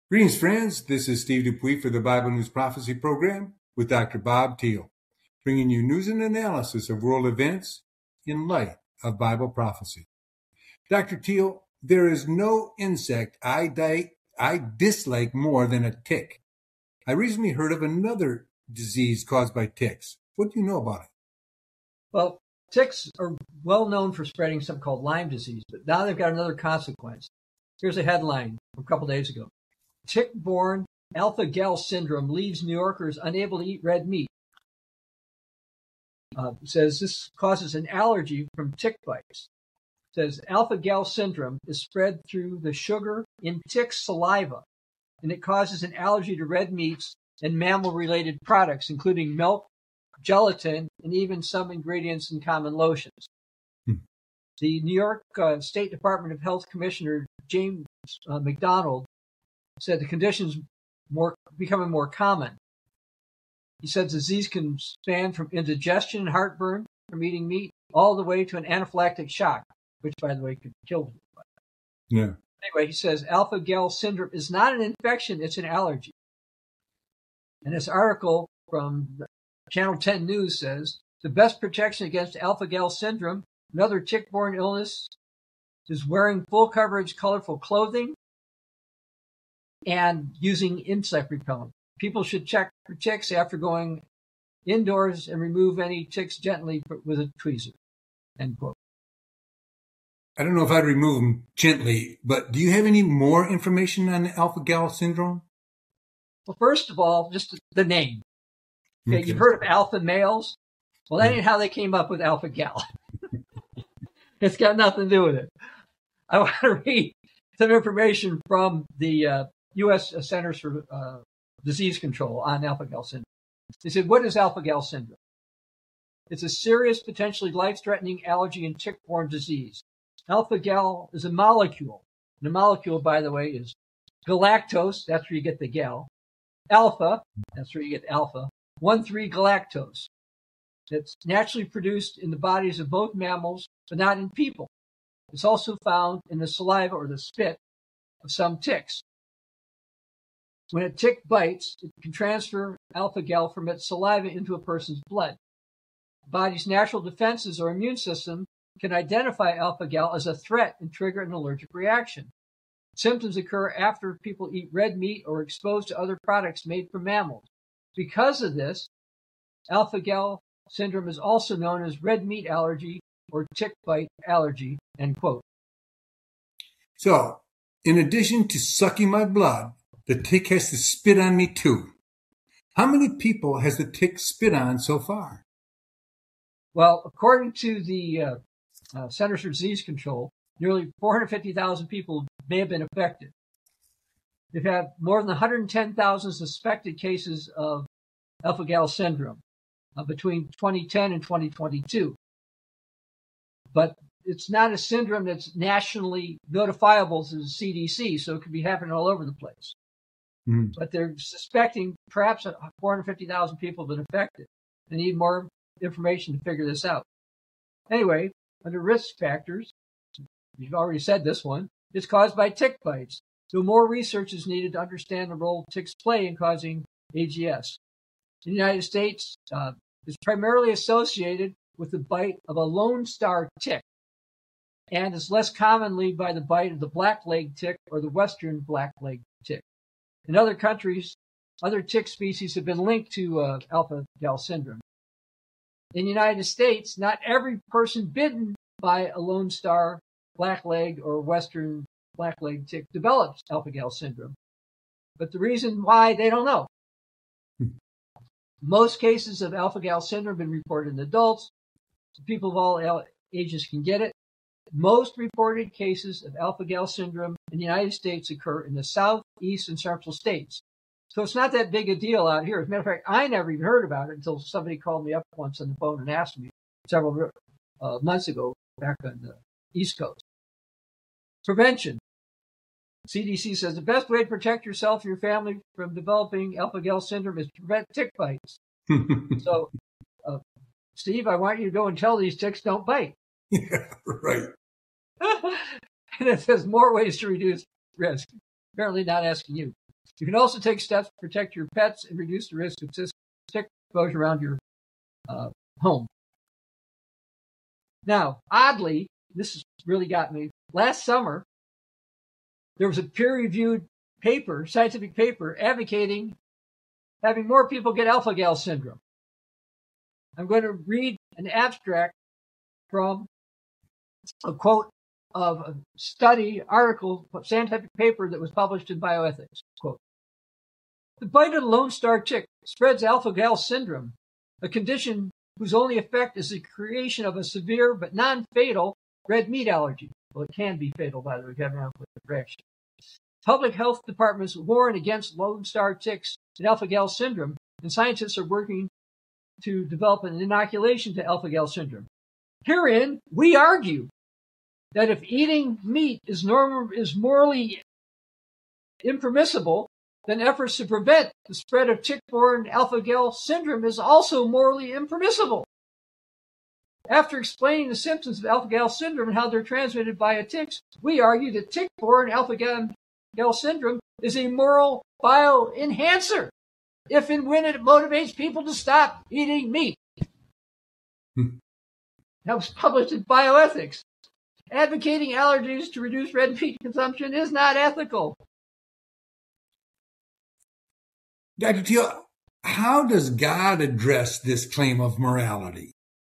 Greetings, friends. This is Steve Dupuis for the Bible News Prophecy Program with Dr. Bob Thiel, bringing you news and analysis of world events in light of Bible prophecy. Dr. Thiel, there is no insect I dislike more than a tick. I recently heard of another disease caused by ticks. What do you know about it? Well, ticks are well known for spreading something called Lyme disease, but now they've got another consequence. Here's a headline from a couple days ago. Tick-borne alpha-gal syndrome leaves New Yorkers unable to eat red meat. Says this causes an allergy from tick bites. Says alpha-gal syndrome is spread through the sugar in tick saliva, and it causes an allergy to red meats and mammal-related products, including milk, gelatin, and even some ingredients in common lotions. The New York State Department of Health Commissioner James McDonald said the condition's becoming more common. He said disease can span from indigestion and heartburn from eating meat all the way to an anaphylactic shock, which, by the way, could kill you. Yeah. Anyway, he says alpha-gal syndrome is not an infection, it's an allergy. And this article from Channel 10 News says the best protection against alpha-gal syndrome, another tick-borne illness, is wearing full coverage, colorful clothing and using insect repellent. People should check for ticks after going indoors and remove any ticks gently with a tweezer. End quote. I don't know if I'd remove them gently, but do you have any more information on alpha-gal syndrome? Well, first of all, just the name. Okay. You've heard of alpha males? Well, that ain't how they came up with alpha-gal. It's got nothing to do with it. I want to read some information from the U.S. Centers for Disease Control on alpha-gal syndrome. They said, what is alpha-gal syndrome? It's a serious, potentially life-threatening allergy and tick-borne disease. Alpha-gal is a molecule. And the molecule, by the way, is galactose. That's where you get the gal. Alpha, that's where you get alpha. 1,3-galactose. It's naturally produced in the bodies of both mammals, but not in people. It's also found in the saliva or the spit of some ticks. When a tick bites, it can transfer alpha-gal from its saliva into a person's blood. The body's natural defenses or immune system can identify alpha-gal as a threat and trigger an allergic reaction. Symptoms occur after people eat red meat or exposed to other products made from mammals. Because of this, alpha-gal syndrome is also known as red meat allergy or tick bite allergy, end quote. So, in addition to sucking my blood, the tick has to spit on me too. How many people has the tick spit on so far? Well, according to the Centers for Disease Control, nearly 450,000 people may have been affected. They've had more than 110,000 suspected cases of alpha-gal syndrome between 2010 and 2022. But it's not a syndrome that's nationally notifiable to the CDC, so it could be happening all over the place. But they're suspecting perhaps 450,000 people have been affected. They need more information to figure this out. Anyway, under risk factors, you've already said this one, it's caused by tick bites. So more research is needed to understand the role ticks play in causing AGS. In the United States, it's primarily associated with the bite of a Lone Star tick, and is less commonly by the bite of the black-legged tick or the western black-legged tick. In other countries, other tick species have been linked to alpha-gal syndrome. In the United States, not every person bitten by a Lone Star black-legged or western black-legged tick develops alpha-gal syndrome. But the reason why, they don't know. Most cases of alpha-gal syndrome have been reported in adults. So people of all ages can get it. Most reported cases of alpha-gal syndrome in the United States occur in the South, East, and Central states. So it's not that big a deal out here. As a matter of fact, I never even heard about it until somebody called me up once on the phone and asked me several months ago back on the East Coast. Prevention. CDC says the best way to protect yourself and your family from developing alpha-gal syndrome is to prevent tick bites. So, Steve, I want you to go and tell these ticks don't bite. Yeah, right. And it says more ways to reduce risk. Apparently not asking you. You can also take steps to protect your pets and reduce the risk of tick exposure around your home. Now, oddly, this has really got me. Last summer, there was a peer-reviewed paper, scientific paper, advocating having more people get alpha-gal syndrome. I'm going to read an abstract from a quote of a study, article, scientific paper that was published in Bioethics. Quote, the bite of the Lone Star tick spreads alpha-gal syndrome, a condition whose only effect is the creation of a severe but non-fatal red meat allergy. Well, it can be fatal, by the way, if you have an anaphylactic reaction. Public health departments warn against Lone Star ticks and alpha-gal syndrome, and scientists are working to develop an inoculation to alpha-gal syndrome. Herein, we argue that if eating meat is morally impermissible, then efforts to prevent the spread of tick-borne alpha-gal syndrome is also morally impermissible. After explaining the symptoms of alpha-gal syndrome and how they're transmitted via ticks, we argue that tick-borne alpha-gal syndrome is a moral bioenhancer if and when it motivates people to stop eating meat. That was published in Bioethics. Advocating allergies to reduce red meat consumption is not ethical. Dr. Teal, how does God address this claim of morality?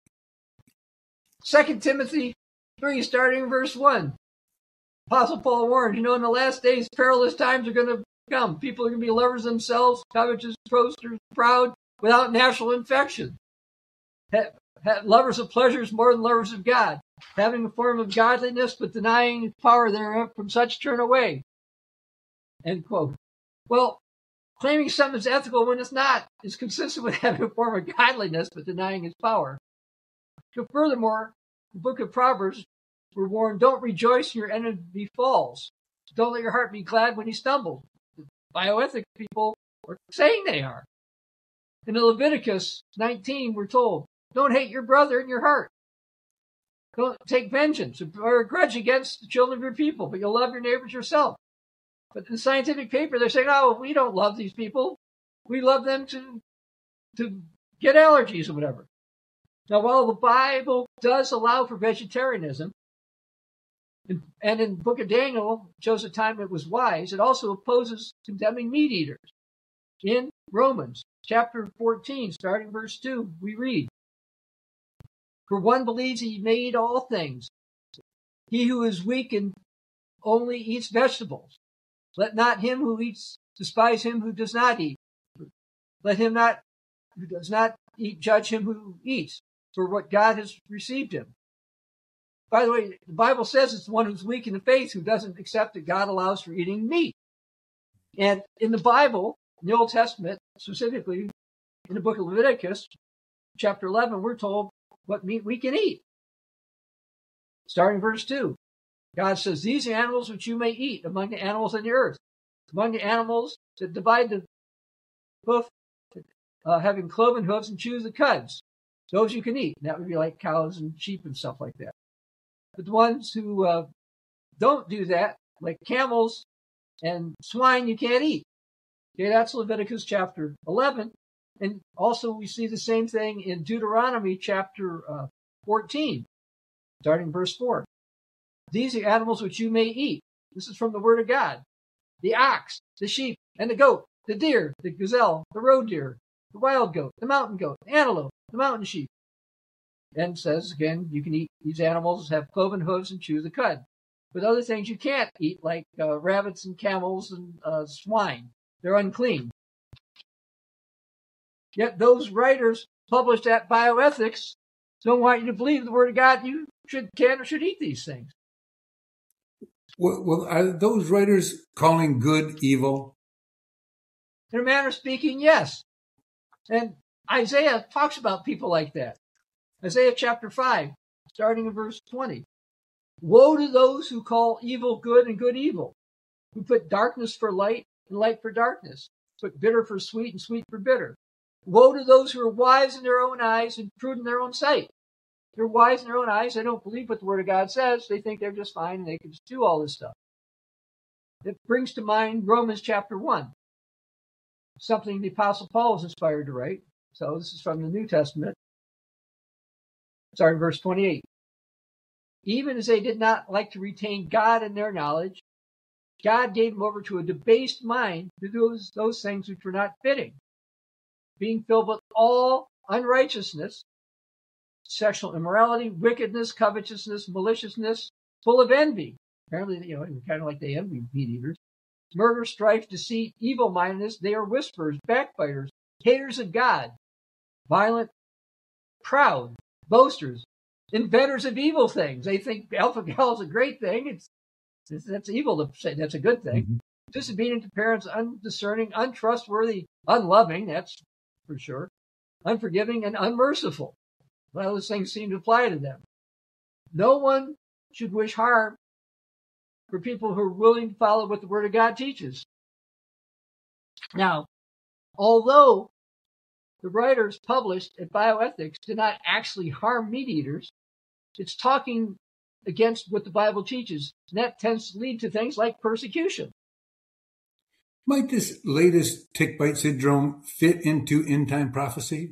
2 Timothy 3, starting in verse 1. Apostle Paul warned, in the last days, perilous times are going to come. People are going to be lovers themselves, covetous, boasters, proud, without natural infection. Lovers of pleasures more than lovers of God. Having a form of godliness, but denying the power thereof, from such turn away. End quote. Well, claiming something is ethical when it's not is consistent with having a form of godliness, but denying its power. So furthermore, the book of Proverbs, we're warned, don't rejoice when your enemy falls. Don't let your heart be glad when he stumbles. The bioethic people are saying they are. In Leviticus 19, we're told, don't hate your brother in your heart. Don't take vengeance or a grudge against the children of your people, but you'll love your neighbors yourself. But in the scientific paper, they're saying, oh, we don't love these people. We love them to get allergies or whatever. Now, while the Bible does allow for vegetarianism, and in the book of Daniel shows a time it was wise, it also opposes condemning meat eaters. In Romans chapter 14, starting verse 2, we read, for one believes he made all things. He who is weak and only eats vegetables. Let not him who eats despise him who does not eat. Let him not who does not eat judge him who eats, for what God has received him. By the way, the Bible says it's the one who's weak in the faith who doesn't accept that God allows for eating meat. And in the Bible, in the Old Testament, specifically in the book of Leviticus, chapter 11, we're told what meat we can eat. Starting verse 2, God says, these are animals which you may eat among the animals on the earth, among the animals that divide the hoof, having cloven hoofs and chew the cuds. Those you can eat. And that would be like cows and sheep and stuff like that. But the ones who don't do that, like camels and swine, you can't eat. Okay, that's Leviticus chapter 11. And also we see the same thing in Deuteronomy chapter 14, starting verse 4. These are animals which you may eat. This is from the word of God. The ox, the sheep, and the goat, the deer, the gazelle, the roe deer, the wild goat, the mountain goat, the antelope, the mountain sheep. And says, again, you can eat these animals, have cloven hooves, and chew the cud. But other things you can't eat, like rabbits and camels and swine. They're unclean. Yet those writers published at Bioethics don't want you to believe the word of God. You can or should eat these things. Well, are those writers calling good evil? In a manner of speaking, yes. And Isaiah talks about people like that. Isaiah chapter 5, starting in verse 20. Woe to those who call evil good and good evil, who put darkness for light and light for darkness, put bitter for sweet and sweet for bitter. Woe to those who are wise in their own eyes and prudent in their own sight. They're wise in their own eyes. They don't believe what the word of God says. They think they're just fine and they can just do all this stuff. It brings to mind Romans chapter 1. something the Apostle Paul was inspired to write. So this is from the New Testament. Starting verse 28. Even as they did not like to retain God in their knowledge, God gave them over to a debased mind to do those things which were not fitting, being filled with all unrighteousness, sexual immorality, wickedness, covetousness, maliciousness, full of envy. Apparently, kind of like they envy meat eaters. Murder, strife, deceit, evil-mindedness. They are whisperers, backbiters, haters of God, violent, proud, boasters, inventors of evil things. They think alpha-gal is a great thing. That's evil to say that's a good thing. Mm-hmm. Disobedient to parents, undiscerning, untrustworthy, unloving, that's for sure, unforgiving, and unmerciful. Well, those things seem to apply to them. No one should wish harm for people who are willing to follow what the Word of God teaches. Now, although the writers published at Bioethics did not actually harm meat eaters, it's talking against what the Bible teaches, and that tends to lead to things like persecution. Might this latest tick bite syndrome fit into end-time prophecy?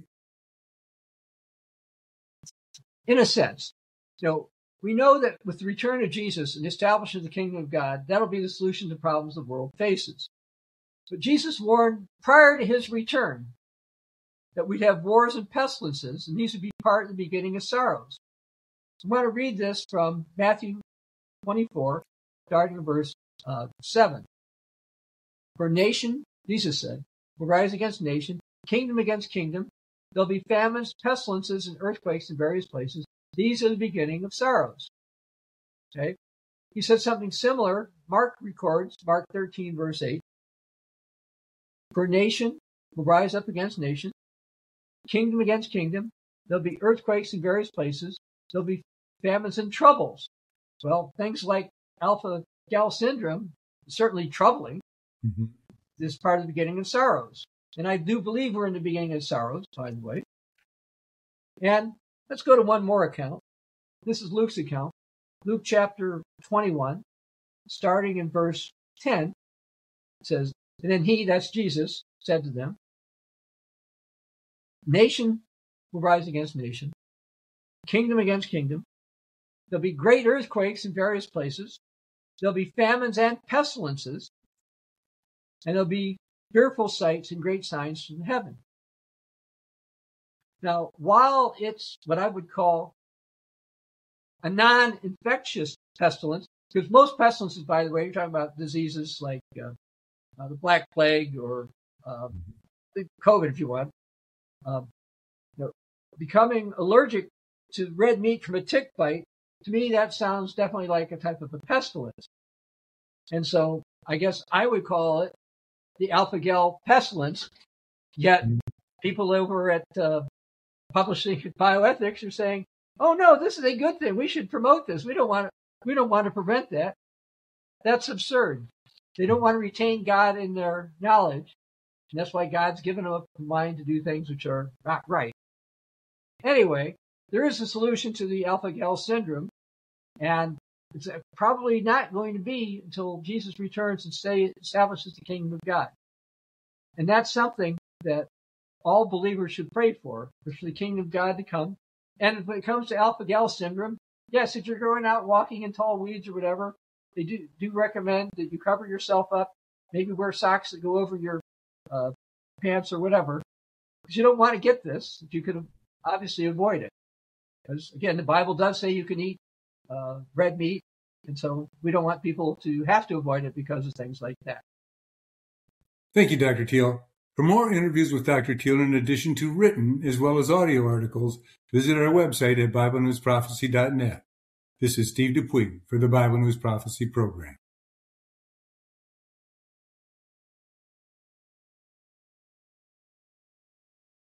In a sense. We know that with the return of Jesus and the establishment of the kingdom of God, that'll be the solution to the problems the world faces. But Jesus warned prior to his return that we'd have wars and pestilences, and these would be part of the beginning of sorrows. So I'm going to read this from Matthew 24, starting in verse 7. For nation, Jesus said, will rise against nation, kingdom against kingdom. There'll be famines, pestilences, and earthquakes in various places. These are the beginning of sorrows. Okay? He said something similar. Mark records, Mark 13, verse 8. For nation will rise up against nation, kingdom against kingdom. There'll be earthquakes in various places. There'll be famines and troubles. Well, things like alpha-gal syndrome is certainly troubling. Mm-hmm. This is part of the beginning of sorrows. And I do believe we're in the beginning of sorrows, by the way. And let's go to one more account. This is Luke's account. Luke chapter 21, starting in verse 10, it says, and then he, that's Jesus, said to them, nation will rise against nation, kingdom against kingdom. There'll be great earthquakes in various places. There'll be famines and pestilences. And there'll be fearful sights and great signs from heaven. Now, while it's what I would call a non-infectious pestilence, because most pestilences, by the way, you're talking about diseases like the Black Plague or COVID, if you want, becoming allergic to red meat from a tick bite, to me, that sounds definitely like a type of a pestilence. And so I guess I would call it the alpha-gal pestilence, yet people over at publishing bioethics are saying, oh no, this is a good thing. We should promote this. We don't want to prevent that. That's absurd. They don't want to retain God in their knowledge. And that's why God's given them a mind to do things which are not right. Anyway, there is a solution to the alpha-gal syndrome, and it's probably not going to be until Jesus returns and establishes the kingdom of God. And that's something that all believers should pray for the kingdom of God to come. And when it comes to alpha-gal syndrome, yes, if you're going out walking in tall weeds or whatever, they do recommend that you cover yourself up, maybe wear socks that go over your pants or whatever, because you don't want to get this. You could obviously avoid it. Because, again, the Bible does say you can eat red meat, and so we don't want people to have to avoid it because of things like that. Thank you, Dr. Teal. For more interviews with Dr. Teal, in addition to written as well as audio articles, visit our website at BibleNewsProphecy.net. This is Steve Dupuy for the Bible News Prophecy Program.